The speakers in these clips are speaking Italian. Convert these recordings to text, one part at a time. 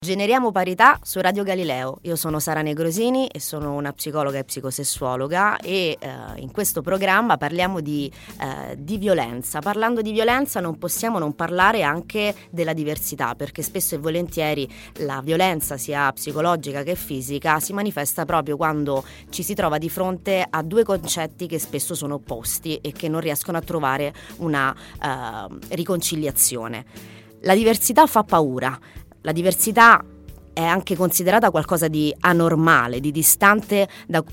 Generiamo parità su Radio Galileo. Io sono Sara Negrosini e sono una psicologa e psicosessuologa e in questo programma parliamo di violenza. Parlando di violenza non possiamo non parlare anche della diversità, perché spesso e volentieri la violenza sia psicologica che fisica si manifesta proprio quando ci si trova di fronte a due concetti che spesso sono opposti e che non riescono a trovare una riconciliazione. La diversità fa paura. La diversità è anche considerata qualcosa di anormale, di distante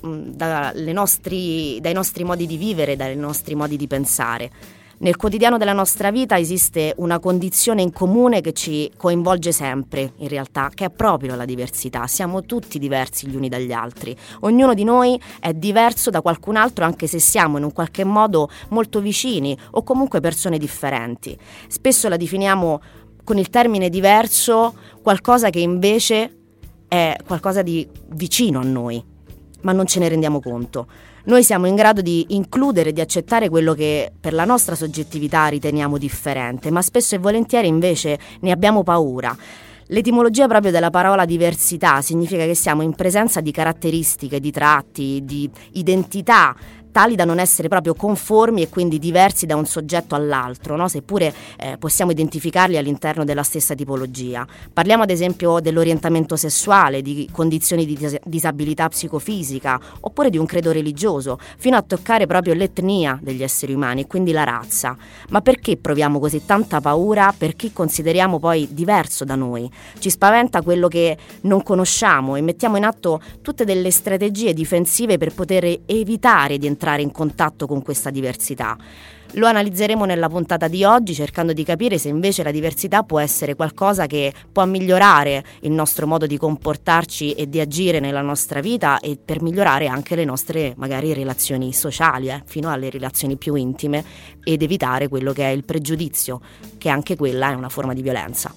dai nostri modi di vivere, dai nostri modi di pensare. Nel quotidiano della nostra vita esiste una condizione in comune che ci coinvolge sempre, in realtà, che è proprio la diversità. Siamo tutti diversi gli uni dagli altri. Ognuno di noi è diverso da qualcun altro, anche se siamo in un qualche modo molto vicini o comunque persone differenti. Spesso la definiamo con il termine diverso qualcosa che invece è qualcosa di vicino a noi, ma non ce ne rendiamo conto. Noi siamo in grado di includere, di accettare quello che per la nostra soggettività riteniamo differente, ma spesso e volentieri invece ne abbiamo paura. L'etimologia proprio della parola diversità significa che siamo in presenza di caratteristiche, di tratti, di identità tali da non essere proprio conformi e quindi diversi da un soggetto all'altro, no? Seppure possiamo identificarli all'interno della stessa tipologia. Parliamo ad esempio dell'orientamento sessuale, di condizioni di disabilità psicofisica oppure di un credo religioso, fino a toccare proprio l'etnia degli esseri umani e quindi la razza. Ma perché proviamo così tanta paura per chi consideriamo poi diverso da noi? Ci spaventa quello che non conosciamo e mettiamo in atto tutte delle strategie difensive per poter evitare di entrare in contatto con questa diversità. Lo analizzeremo nella puntata di oggi, cercando di capire se invece la diversità può essere qualcosa che può migliorare il nostro modo di comportarci e di agire nella nostra vita e per migliorare anche le nostre magari relazioni sociali, fino alle relazioni più intime, ed evitare quello che è il pregiudizio, che anche quella è una forma di violenza.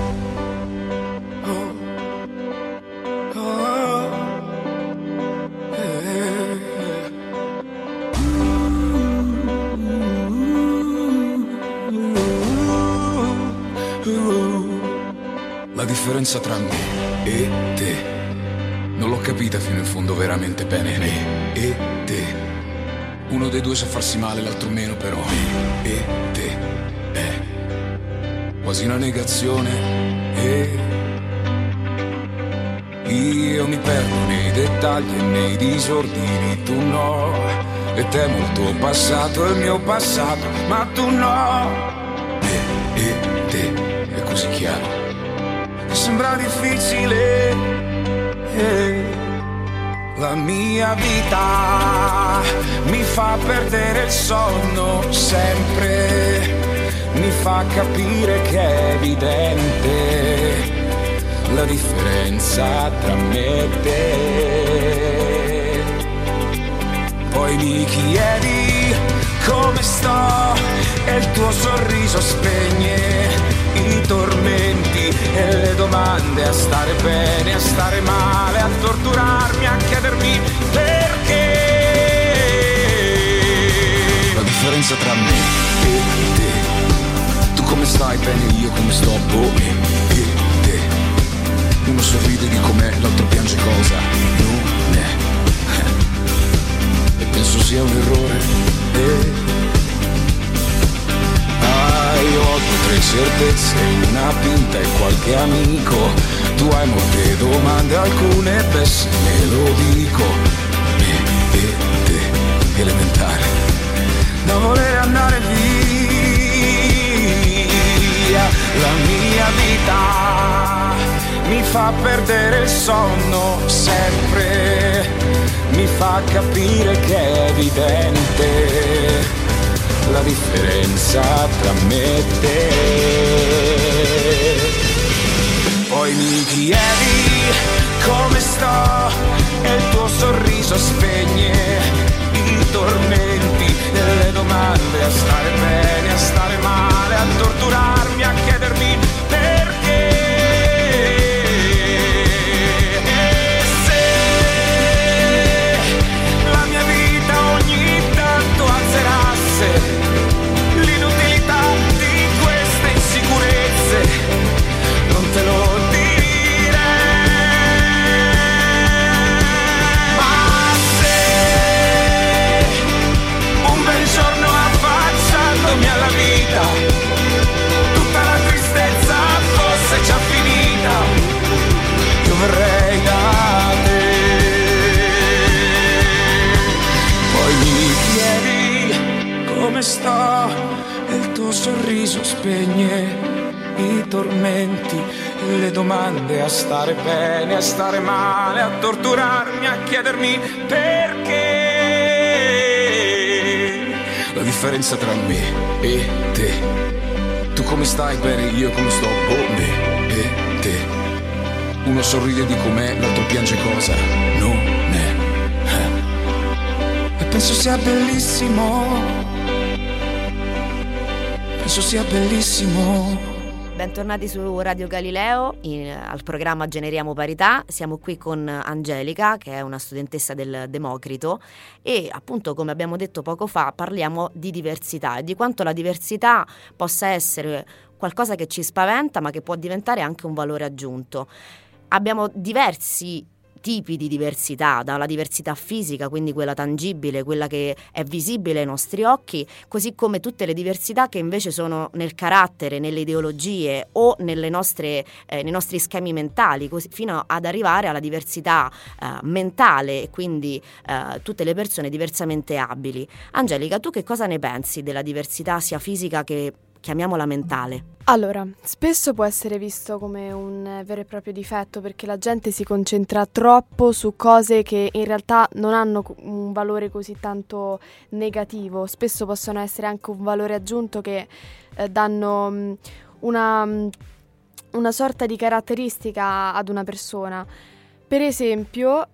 La differenza tra me e te non l'ho capita fino in fondo veramente bene. Me e te, uno dei due sa farsi male, l'altro meno, però me e te è quasi una negazione. E io mi perdo nei dettagli e nei disordini, tu no. E temo il tuo passato e il mio passato, ma tu no. Me e te è così chiaro, sembra difficile. La mia vita mi fa perdere il sonno sempre, mi fa capire che è evidente la differenza tra me e te. Poi mi chiedi come sto e il tuo sorriso spegne i tormenti e le domande, a stare bene, a stare male, a torturarmi, a chiedermi perché. La differenza tra me e te, tu come stai bene, io come sto, boh, e te. Uno sorride di com'è, l'altro piange cosa non è. E penso sia un errore. Io ho 2 certezze, una pinta e qualche amico. Tu hai molte domande, alcune besse, me lo dico. Me e te, elementare, da voler andare via. La mia vita mi fa perdere il sonno sempre, mi fa capire che è evidente la differenza tra me e te. Poi mi chiedi come sto e il tuo sorriso spegne i tormenti e le domande, a stare bene, a stare male, a torturarmi, a chiedermi perché. E se la mia vita ogni tanto azzerasse l'inutilità di queste insicurezze, non te lo dico tormenti, le domande, a stare bene, a stare male, a torturarmi, a chiedermi perché. La differenza tra me e te. Tu come stai? Bene, io come sto? Me e te. Uno sorride di com'è, l'altro piange cosa non è. E penso sia bellissimo. Penso sia bellissimo. Bentornati su Radio Galileo al programma Generiamo Parità. Siamo qui con Angelica, che è una studentessa del Democrito, e appunto, come abbiamo detto poco fa, parliamo di diversità e di quanto la diversità possa essere qualcosa che ci spaventa, ma che può diventare anche un valore aggiunto. Abbiamo diversi tipi di diversità, dalla diversità fisica, quindi quella tangibile, quella che è visibile ai nostri occhi, così come tutte le diversità che invece sono nel carattere, nelle ideologie o nei nostri schemi mentali, così, fino ad arrivare alla diversità mentale e quindi tutte le persone diversamente abili. Angelica, tu che cosa ne pensi della diversità sia fisica che chiamiamola mentale? Allora, spesso può essere visto come un vero e proprio difetto, perché la gente si concentra troppo su cose che in realtà non hanno un valore così tanto negativo. Spesso possono essere anche un valore aggiunto che danno una sorta di caratteristica ad una persona. Per esempio,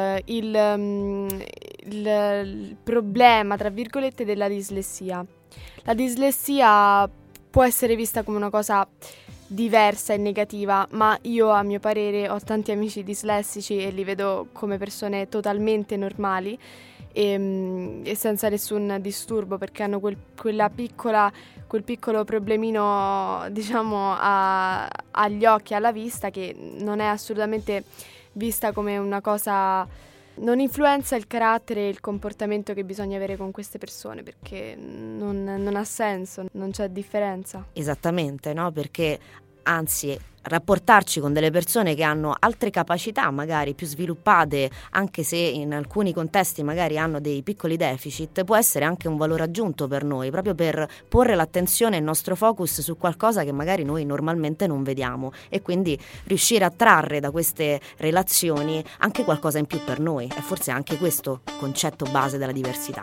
il problema, tra virgolette, della dislessia. La dislessia può essere vista come una cosa diversa e negativa, ma io, a mio parere, ho tanti amici dislessici e li vedo come persone totalmente normali e senza nessun disturbo, perché hanno quel piccolo problemino, diciamo, agli occhi, alla vista, che non è assolutamente vista come una cosa. Non influenza il carattere e il comportamento che bisogna avere con queste persone, perché non ha senso, non c'è differenza. Esattamente, no? Perché anzi, rapportarci con delle persone che hanno altre capacità magari più sviluppate, anche se in alcuni contesti magari hanno dei piccoli deficit, può essere anche un valore aggiunto per noi, proprio per porre l'attenzione e il nostro focus su qualcosa che magari noi normalmente non vediamo, e quindi riuscire a trarre da queste relazioni anche qualcosa in più per noi. È forse anche questo concetto base della diversità.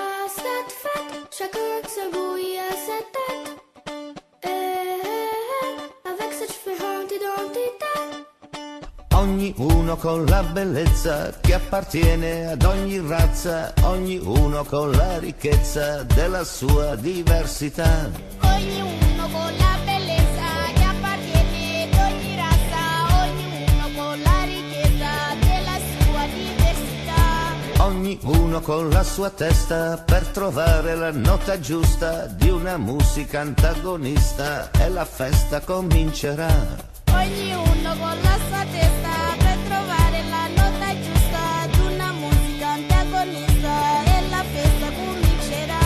Ognuno con la bellezza che appartiene ad ogni razza, ognuno con la ricchezza della sua diversità. Ognuno con la bellezza che appartiene ad ogni razza, ognuno con la ricchezza della sua diversità. Ognuno con la sua testa per trovare la nota giusta di una musica antagonista e la festa comincerà. Ognuno con la sua testa per trovare la nota giusta di una musica antagonista e la festa comincerà.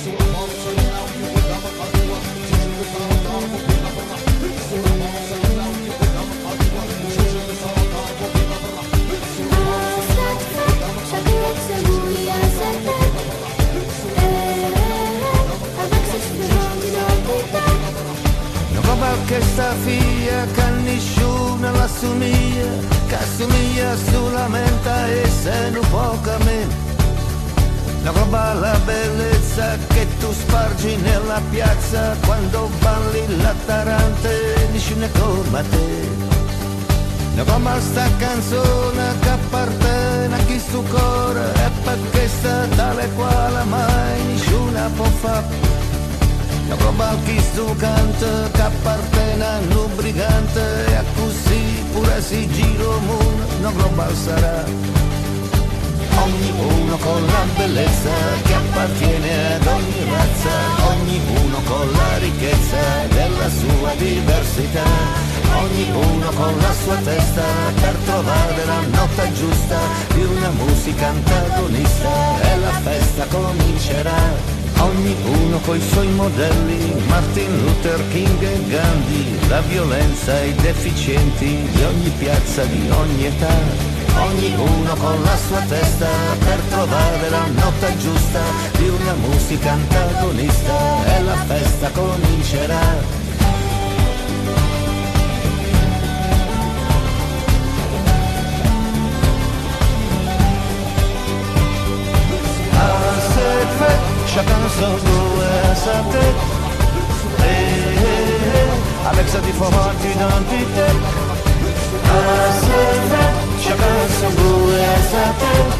Che sta figlia che nessuno l'assomiglia, che assomiglia solamente e se non poca meno. La roba la bellezza che tu spargi nella piazza quando balli la tarante, nessuno come te. La roba sta canzone che appartiene a chi sto cuore e perché sta tale quale mai nessuno può fare. La roba chi sto canta che appartiene a un brigante e così pure si giro mondo, una roba sarà. Ognuno con la bellezza che appartiene ad ogni razza, ognuno con la ricchezza della sua diversità, ognuno con la sua testa per trovare la nota giusta di una musica antagonista e la festa comincerà. Ognuno coi suoi modelli, Martin Luther King e Gandhi, la violenza e i deficienti di ogni piazza, di ogni età. Ognuno con la sua testa per trovare la nota giusta di una musica antagonista e la festa comincerà. so due sate. Alexa ti fa avanti tanti te. Chacun son goût et sa tête.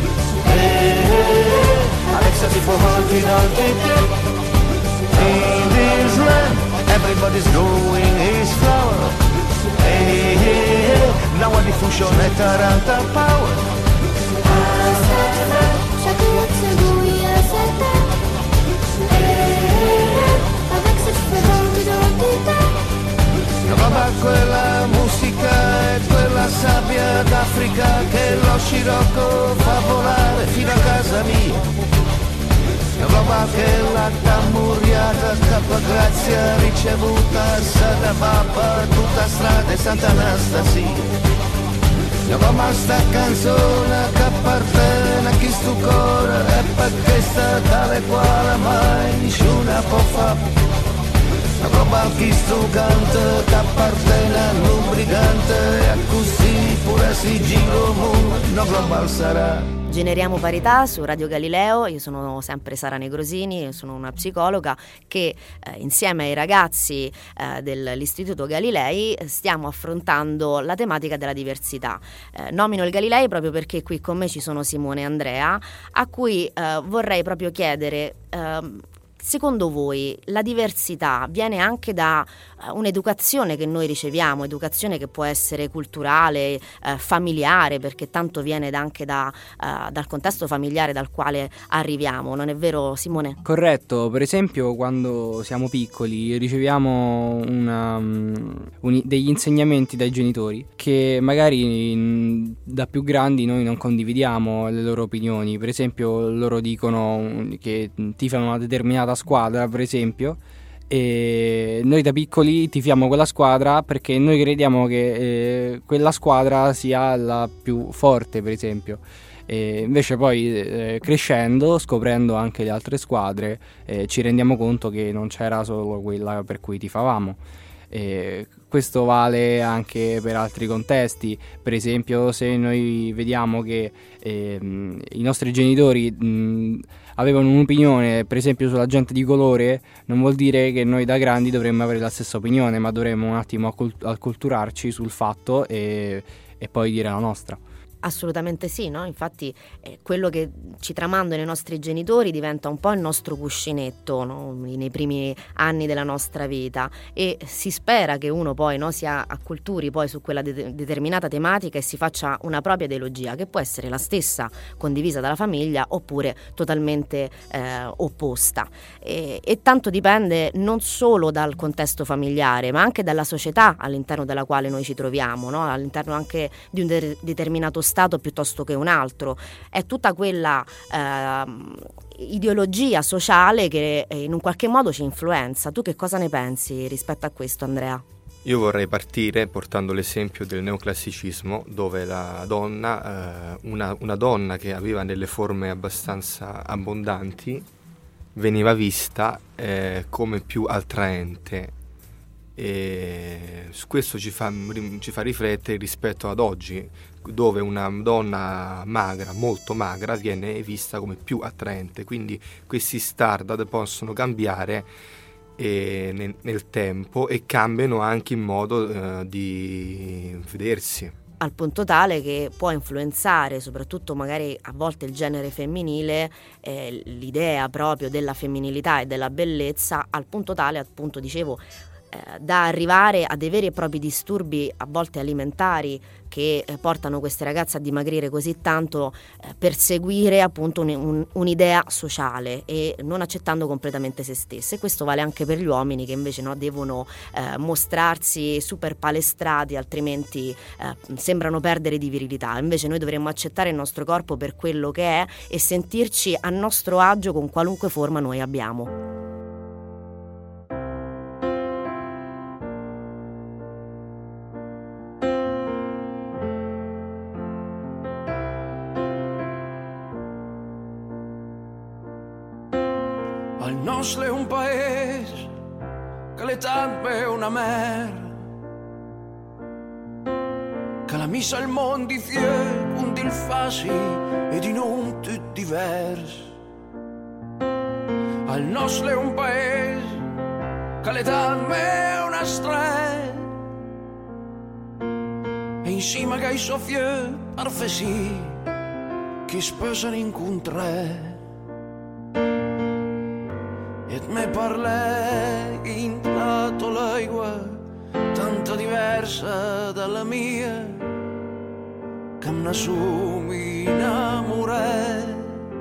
Alexa ti fa avanti tanti te. In this land everybody's growing his flower. Now a diffusion e Taranta power. Chacun son goût et sa tête. Alexa ti fa avanti tanti te. Roba quella musica e quella sabbia d'Africa che lo scirocco fa volare fino a casa mia. Roba che la tammurriata Cappa Grazia ricevuta Sada Papa tutta strada e Santa Anastasia. Roba sta canzone che appartiene a chi stu cuore e perché sta tale quale mai nessuna può fare. La roba chi stu canta che appartiene a un brigante e così pure si giro no global sarà. Generiamo parità su Radio Galileo, io sono sempre Sara Negrosini, sono una psicologa che insieme ai ragazzi dell'Istituto Galilei stiamo affrontando la tematica della diversità. Nomino il Galilei proprio perché qui con me ci sono Simone e Andrea, a cui vorrei proprio chiedere... Secondo voi la diversità viene anche da un'educazione che noi riceviamo, educazione che può essere culturale, familiare, perché tanto viene anche dal contesto familiare dal quale arriviamo, non è vero Simone? Corretto, per esempio quando siamo piccoli riceviamo degli insegnamenti dai genitori che magari da più grandi noi non condividiamo le loro opinioni. Per esempio loro dicono che tifano una determinata squadra, per esempio, e noi da piccoli tifiamo quella squadra perché noi crediamo che quella squadra sia la più forte, per esempio. E invece poi crescendo, scoprendo anche le altre squadre, ci rendiamo conto che non c'era solo quella per cui tifavamo. Questo vale anche per altri contesti. Per esempio, se noi vediamo che i nostri genitori avevano un'opinione, per esempio sulla gente di colore, non vuol dire che noi da grandi dovremmo avere la stessa opinione, ma dovremmo un attimo acculturarci sul fatto e poi dire la nostra. Assolutamente sì, no? Infatti quello che ci tramandano i nostri genitori diventa un po' il nostro cuscinetto, no? Nei primi anni della nostra vita, e si spera che uno poi si acculturi poi su quella determinata tematica e si faccia una propria ideologia che può essere la stessa condivisa dalla famiglia oppure totalmente opposta, e tanto dipende non solo dal contesto familiare ma anche dalla società all'interno della quale noi ci troviamo, no? All'interno anche di un determinato stato piuttosto che un altro. È tutta quella ideologia sociale che in un qualche modo ci influenza. Tu che cosa ne pensi rispetto a questo, Andrea? Io vorrei partire portando l'esempio del neoclassicismo, dove la donna, una donna che aveva delle forme abbastanza abbondanti veniva vista come più attraente, e questo ci fa riflettere rispetto ad oggi, dove una donna magra, molto magra, viene vista come più attraente. Quindi questi standard possono cambiare nel tempo e cambiano anche il modo di vedersi, al punto tale che può influenzare soprattutto magari a volte il genere femminile, l'idea proprio della femminilità e della bellezza, al punto tale, appunto dicevo, da arrivare a dei veri e propri disturbi a volte alimentari che portano queste ragazze a dimagrire così tanto per seguire appunto un'idea sociale e non accettando completamente se stesse. Questo vale anche per gli uomini che invece devono mostrarsi super palestrati, altrimenti sembrano perdere di virilità. Invece noi dovremmo accettare il nostro corpo per quello che è e sentirci a nostro agio con qualunque forma noi abbiamo. El nostre è un paese che l'età è una mer, che la missa al mondo fie un dilfasi e di non tutti diversi. al nostre è un paese che l'età è una strada e insieme che ai soffie parfesi che sposano incontrare e me parla in tratto l'aigua tanto diversa dalla mia che mi assumi innamorare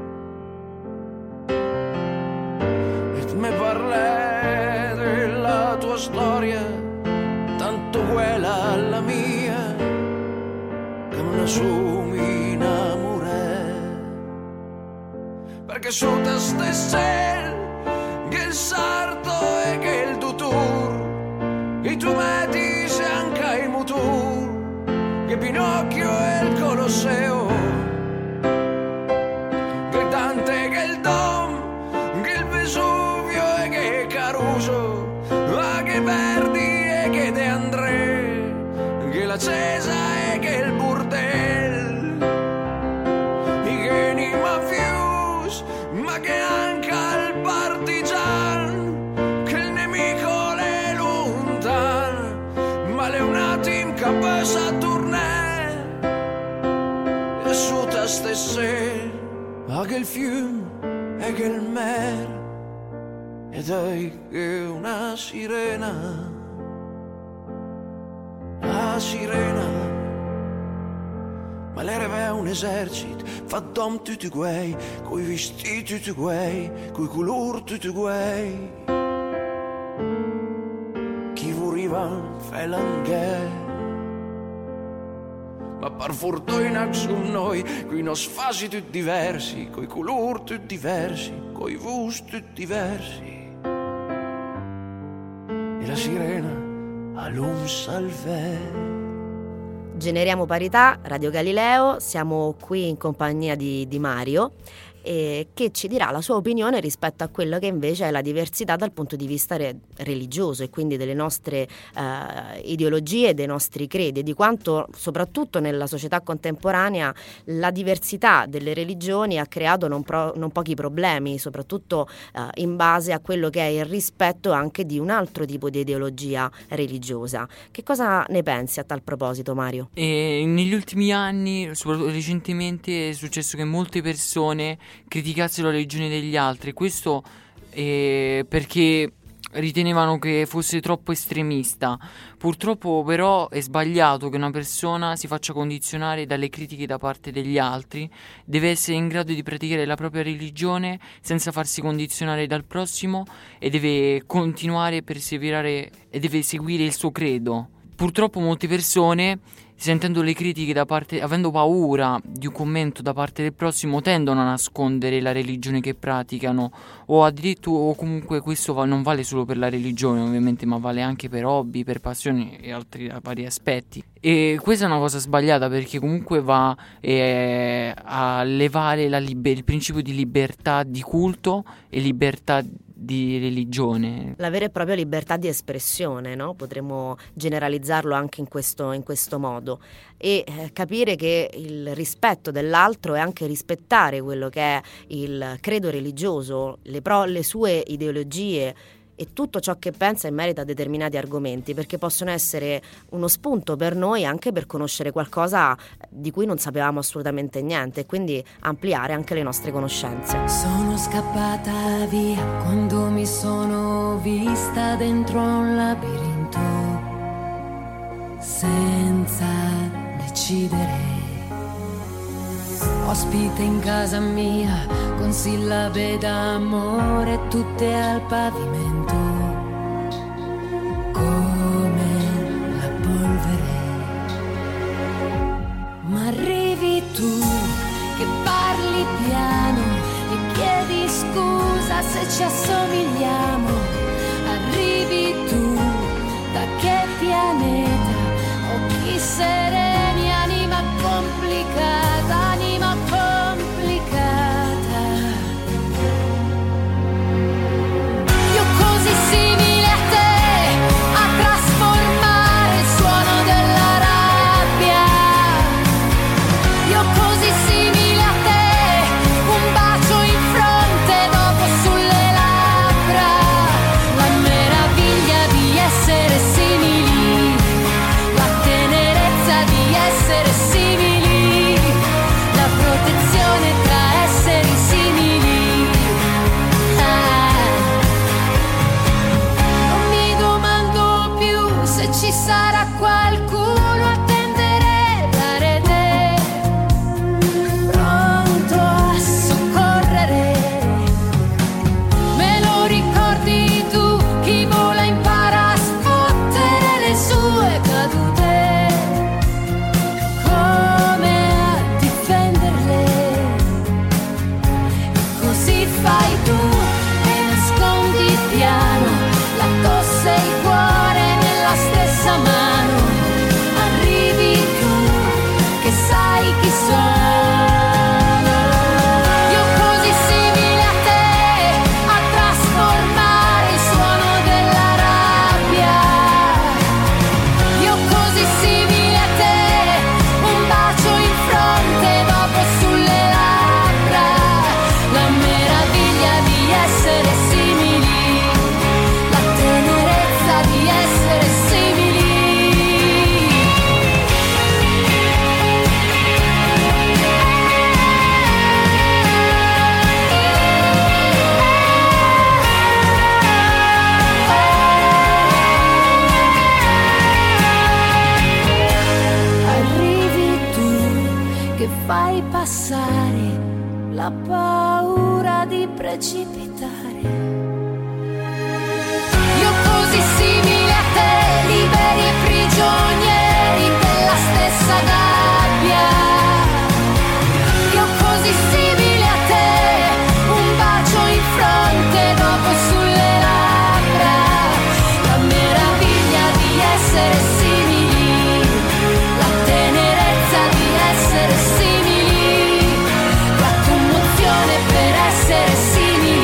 e me parla della tua storia tanto quella alla mia che mi assumi innamorare perché sotto stesse che il sarto e che il tutur i tumeti se anche i mutur che Pinocchio e il Colosseo che Dante che il Dom che il Vesuvio e che Caruso ma che Verdi e che De André che la Cesa e che il Burdel i geni mafius ma che anche al partigian che il nemico le lontan ma le un attimo che passa a tornare e su te stesse anche il fiume e che il mare ed è che una sirena la sirena ma l'era è un esercito fatto dom tutti guai coi vestiti tutti guai coi colori tutti guai chi voleva fare l'anghe ma per fortuna su noi coi nostri fasi tutti diversi coi colori tutti diversi coi gusti tutti diversi e la sirena all'um salve. Generiamo parità, Radio Galileo, siamo qui in compagnia di Mario che ci dirà la sua opinione rispetto a quello che invece è la diversità dal punto di vista religioso e quindi delle nostre ideologie, dei nostri credi, di quanto soprattutto nella società contemporanea la diversità delle religioni ha creato non pochi problemi, soprattutto in base a quello che è il rispetto anche di un altro tipo di ideologia religiosa. Che cosa ne pensi a tal proposito, Mario? Negli ultimi anni, soprattutto recentemente, è successo che molte persone criticassero la religione degli altri. Questo perché ritenevano che fosse troppo estremista. Purtroppo però è sbagliato che una persona si faccia condizionare dalle critiche da parte degli altri. Deve essere in grado di praticare la propria religione senza farsi condizionare dal prossimo e deve continuare a perseverare e deve seguire il suo credo. Purtroppo molte persone, sentendo le critiche da parte, avendo paura di un commento da parte del prossimo, tendono a nascondere la religione che praticano o addirittura, o comunque questo non vale solo per la religione ovviamente, ma vale anche per hobby, per passioni e altri vari aspetti. E questa è una cosa sbagliata perché comunque va a levare il principio di libertà di culto e libertà di religione. La vera e propria libertà di espressione, no? Potremmo generalizzarlo anche in questo modo e capire che il rispetto dell'altro è anche rispettare quello che è il credo religioso, le sue ideologie e tutto ciò che pensa in merito a determinati argomenti, perché possono essere uno spunto per noi anche per conoscere qualcosa di cui non sapevamo assolutamente niente e quindi ampliare anche le nostre conoscenze. Sono scappata via quando mi sono vista dentro un labirinto senza decidere. Ospite in casa mia con sillabe d'amore tutte al pavimento come la polvere. Ma arrivi tu che parli piano e chiedi scusa se ci assomigliamo. Arrivi tu da che pianeta occhi sereni, anima complicata, anima complicata. Io così simile a te a trasformare il suono della rabbia. Io così simile a te, un bacio in fronte dopo sulle labbra. essere simili, la protezione tra esseri simili. Non mi domando più se ci sarà qualcuno a tendere la rete, pronto a soccorrere. Me lo ricordi tu, chi vola impara a sfottere le sue cadute, come a difenderle. Così fai tu e nascondi piano la tosse e il cuore nella stessa mano. Arrivi tu che sai chi sono. Io così simile a te, a trasformare il suono della rabbia. Io così simile a te, un bacio in fronte, dopo sulle labbra. La meraviglia di essere simili, la tenerezza di essere simili. Arrivi tu che fai passare la paura di precipitare. Io così simile a te, liberi e prigionieri della stessa gabbia. Io così simile a te, un bacio in fronte, dopo sulle labbra. La meraviglia di essere simili, la tenerezza di essere simili, la commozione per essere simili.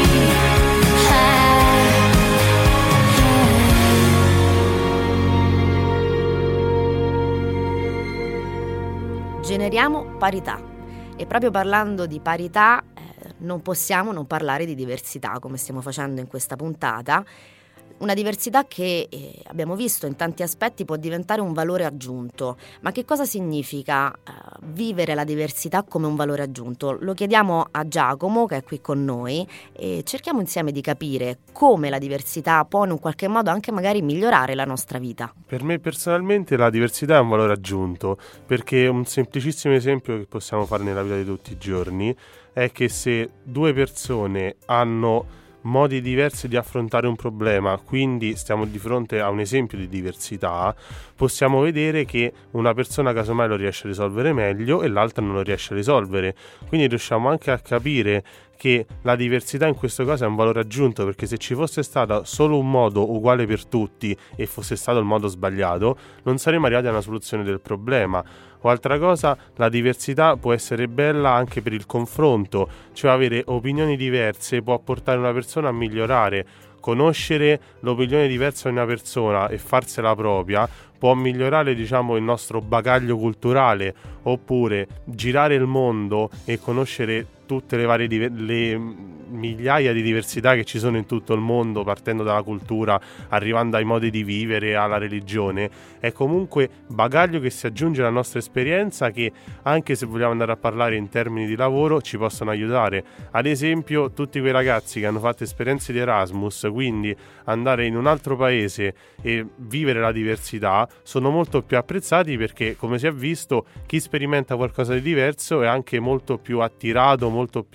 Generiamo parità. E proprio parlando di parità non possiamo non parlare di diversità, come stiamo facendo in questa puntata. Una diversità che abbiamo visto in tanti aspetti può diventare un valore aggiunto. Ma che cosa significa vivere la diversità come un valore aggiunto? Lo chiediamo a Giacomo, che è qui con noi, e cerchiamo insieme di capire come la diversità può in un qualche modo anche magari migliorare la nostra vita. Per me personalmente la diversità è un valore aggiunto, perché un semplicissimo esempio che possiamo fare nella vita di tutti i giorni è che se due persone hanno modi diversi di affrontare un problema, quindi stiamo di fronte a un esempio di diversità, possiamo vedere che una persona casomai lo riesce a risolvere meglio e l'altra non lo riesce a risolvere. Quindi riusciamo anche a capire che la diversità in questo caso è un valore aggiunto, perché se ci fosse stato solo un modo uguale per tutti e fosse stato il modo sbagliato, non saremmo arrivati a una soluzione del problema. O altra cosa, la diversità può essere bella anche per il confronto, cioè avere opinioni diverse può portare una persona a migliorare. Conoscere l'opinione diversa di una persona e farsela propria può migliorare, diciamo, il nostro bagaglio culturale, oppure girare il mondo e conoscere tutte le varie le migliaia di diversità che ci sono in tutto il mondo, partendo dalla cultura, arrivando ai modi di vivere, alla religione. È comunque bagaglio che si aggiunge alla nostra esperienza, che anche se vogliamo andare a parlare in termini di lavoro ci possono aiutare. Ad esempio, tutti quei ragazzi che hanno fatto esperienze di Erasmus, quindi andare in un altro paese e vivere la diversità, sono molto più apprezzati, perché, come si è visto, chi sperimenta qualcosa di diverso è anche molto più attirato,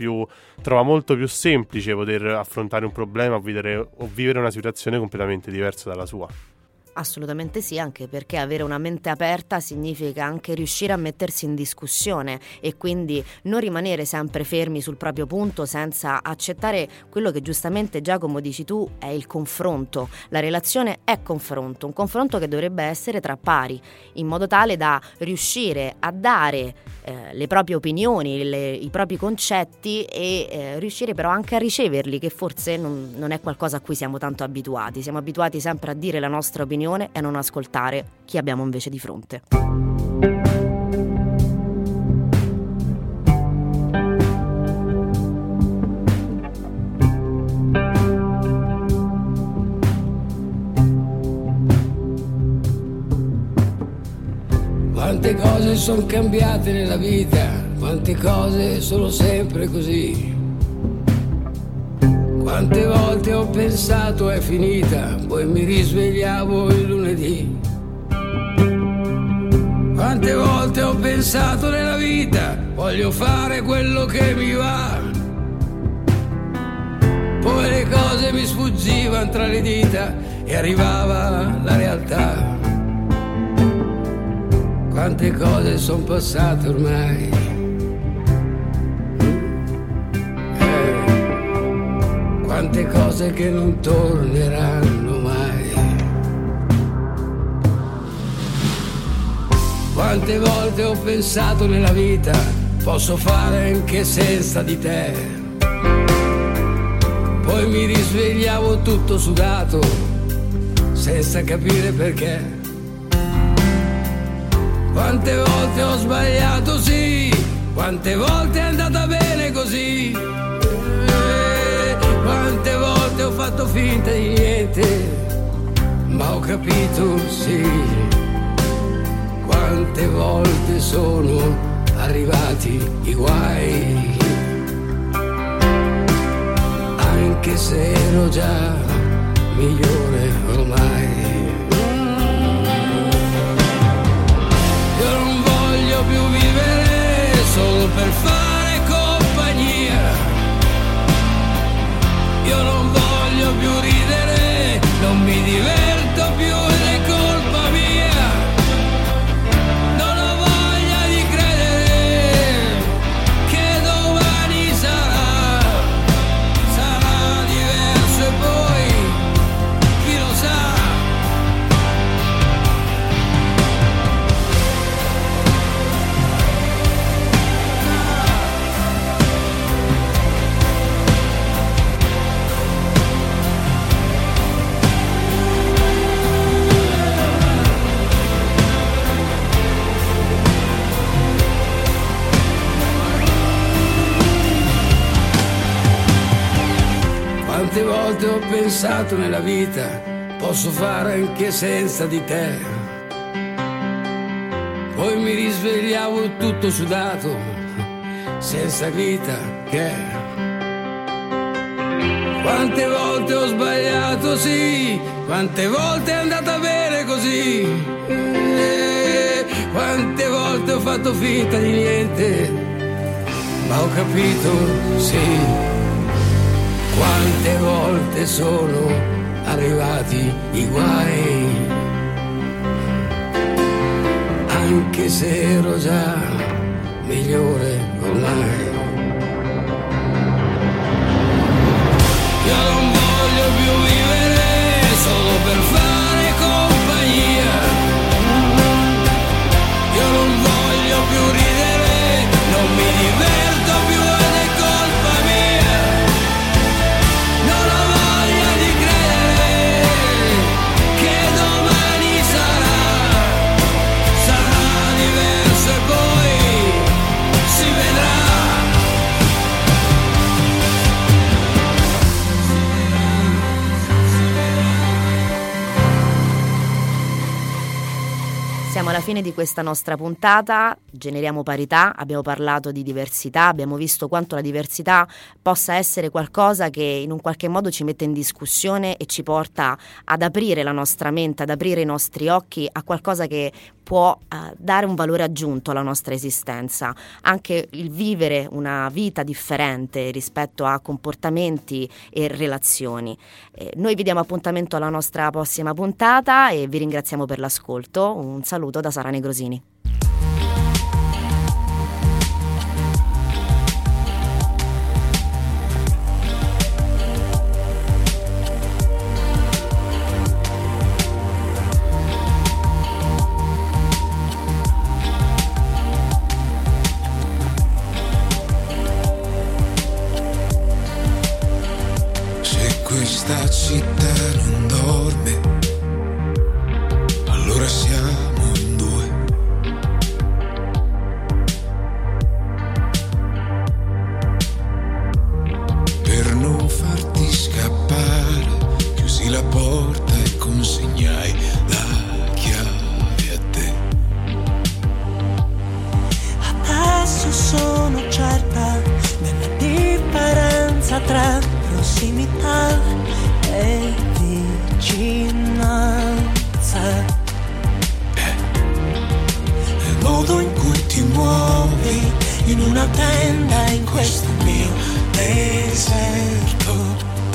trova molto più semplice poter affrontare un problema o vivere una situazione completamente diversa dalla sua. Assolutamente sì, anche perché avere una mente aperta significa anche riuscire a mettersi in discussione e quindi non rimanere sempre fermi sul proprio punto senza accettare quello che giustamente, Giacomo, dici tu, è il confronto. La relazione è confronto, un confronto che dovrebbe essere tra pari, in modo tale da riuscire a dare le proprie opinioni, i propri concetti e riuscire però anche a riceverli, che forse non è qualcosa a cui siamo tanto abituati. Siamo abituati sempre a dire la nostra opinione e a non ascoltare chi abbiamo invece di fronte. Quante cose cose sono cambiate nella vita, quante cose sono sempre così. Quante volte ho pensato è finita, poi mi risvegliavo il lunedì. Quante volte ho pensato nella vita, voglio fare quello che mi va. Poi le cose mi sfuggivano tra le dita e arrivava la realtà. Quante cose sono passate ormai. Quante cose che non torneranno mai. Quante volte ho pensato nella vita, posso fare anche senza di te. Poi mi risvegliavo tutto sudato, senza capire perché. Quante volte ho sbagliato, sì, quante volte è andata bene così. Quante volte ho fatto finta di niente, ma ho capito, sì. Quante volte sono arrivati i guai, anche se ero già migliore ormai. Io non voglio più vivere solo per fare compagnia. Io non voglio più ridere, non mi diverto più ed è colpa mia. Non ho voglia di credere che domani sarà diverso e poi chi lo sa. Quante volte ho pensato nella vita, posso fare anche senza di te. Poi mi risvegliavo tutto sudato, senza vita che. Quante volte ho sbagliato, sì, quante volte è andata bene così. Quante volte ho fatto finta di niente, ma ho capito, sì. Quante volte sono arrivati i guai, anche se ero già migliore ormai. Io non voglio più vivere solo per fare compagnia. Io non voglio più ridere, non mi diverto più ed è colpa mia. Non ho voglia di credere che domani sarà diverso e poi si vedrà. Siamo alla fine di questa nostra puntata, generiamo parità, abbiamo parlato di diversità, abbiamo visto quanto la diversità possa essere qualcosa che in un qualche modo ci mette in discussione e ci porta ad aprire la nostra mente, ad aprire i nostri occhi a qualcosa che può dare un valore aggiunto alla nostra esistenza. Anche il vivere una vita differente rispetto a comportamenti e relazioni. Noi vi diamo appuntamento alla nostra prossima puntata e vi ringraziamo per l'ascolto. Un saluto da Sara Negrosini. Questa città non dorme, allora siamo in due. muovi in una tenda in questo mio deserto.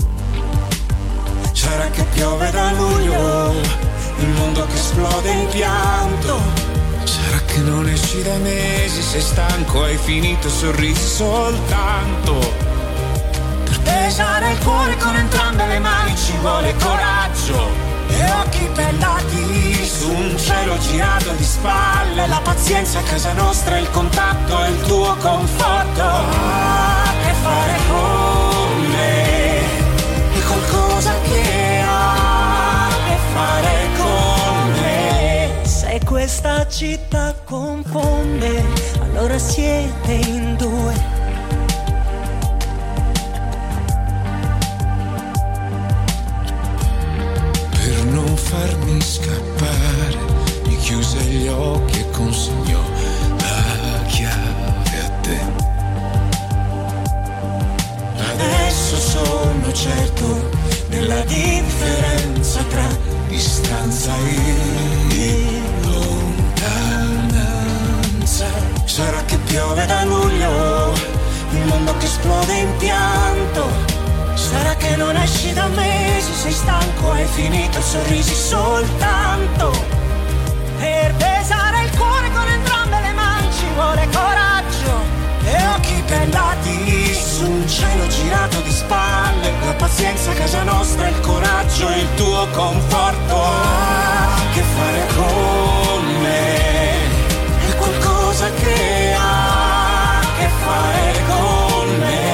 Sarà che piove da luglio, il mondo che esplode in pianto. Sarà che non esci da mesi, sei stanco, hai finito, sorrisi soltanto. Per pesare il cuore con entrambe le mani ci vuole coraggio e occhi bellati su un cielo girato di spalle. La pazienza a casa nostra, il contatto e il tuo conforto. Che fare con me è qualcosa che ha che fare con me. Se questa città confonde, allora siete in due. Farmi scappare, mi chiuse gli occhi e consegnò la chiave a te. Adesso sono certo della differenza tra distanza e lontananza. Sarà che piove da luglio, il mondo che esplode in pianto. Sarà che non esci da mesi, sei stanco, hai finito, sorrisi soltanto. Per pesare il cuore con entrambe le mani ci vuole coraggio e occhi bellati su un cielo girato di spalle. La pazienza a casa nostra, il coraggio e il tuo conforto. Che fare con me è qualcosa che ha che fare con me.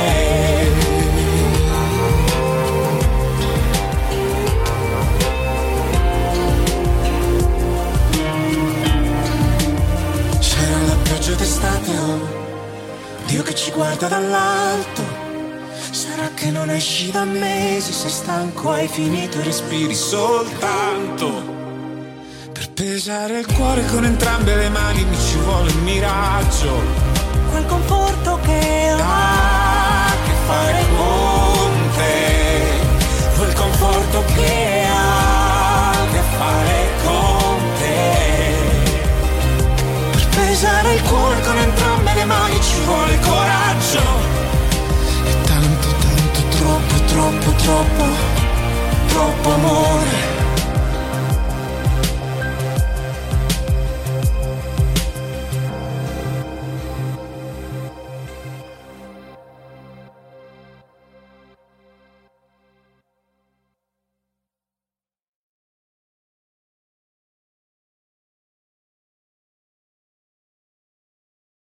D'estate, oh, Dio che ci guarda dall'alto. Sarà che non esci da mesi, sei stanco, hai finito e respiri soltanto. Per pesare il cuore con entrambe le mani mi ci vuole un miraggio. Quel conforto che ha che fare con te. Quel conforto che ha che fare con te. Pesare il cuore con entrambe le mani ci vuole coraggio e tanto, tanto, troppo, troppo, troppo, troppo amore.